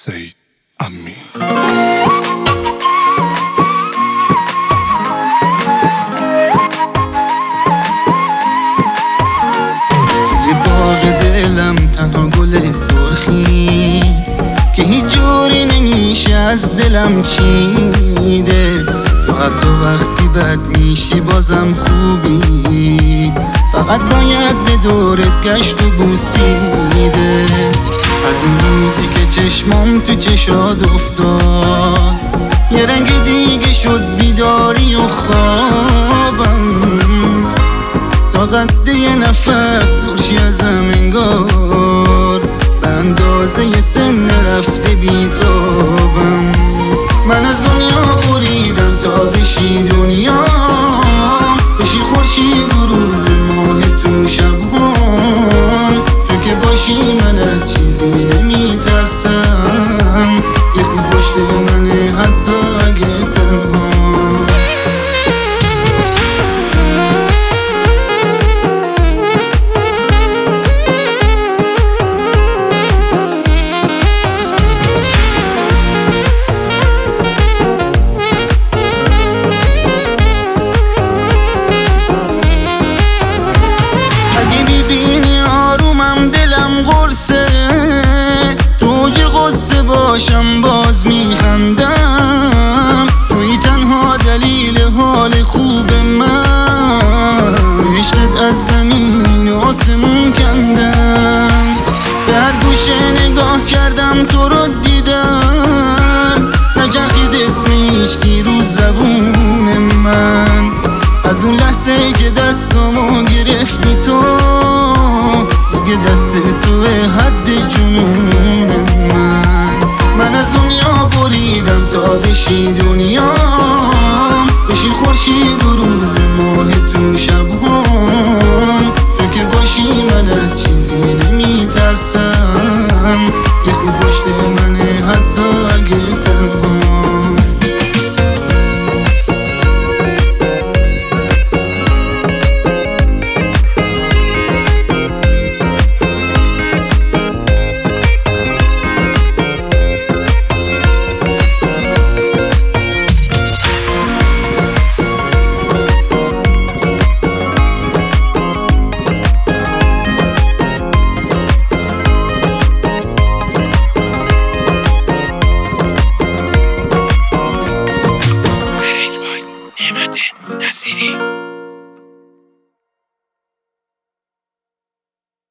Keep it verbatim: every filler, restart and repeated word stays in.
سید امین. توی باغ دلم تنها گل سرخی که هیچ جوری نمیشه از دلم چیده. تو حتی وقتی بد میشی بازم خوبی، فقط باید به دورت گشت و بوسیده. از اون روزی که چشمام تو چشاد افتاد یه رنگ دیگه شد بیداری و خوابم، تا قد یه نفس دورشی ازم انگار به اندازه یه سن رفته بیتابم. من از دنیا بریدم تا بشی دنیا، بشی خورشید و روز ماه تو شبام. تو که باشی من از چیزی نمیترسم، یه خود پشت منه حتی اگه تنها. باشم باز میخندم، توی تنها دلیل حال خوب من. عشقت از زمین و آسمون کندم، به هر گوشه نگاه کردم تو رو دیدم. نچرخید اسمش کی رو زبون من، از اون لحظه که دستامو گرفتی تو دیگه دست توه حد جنون من. من از دنیا بریدم تا بشی دنیا،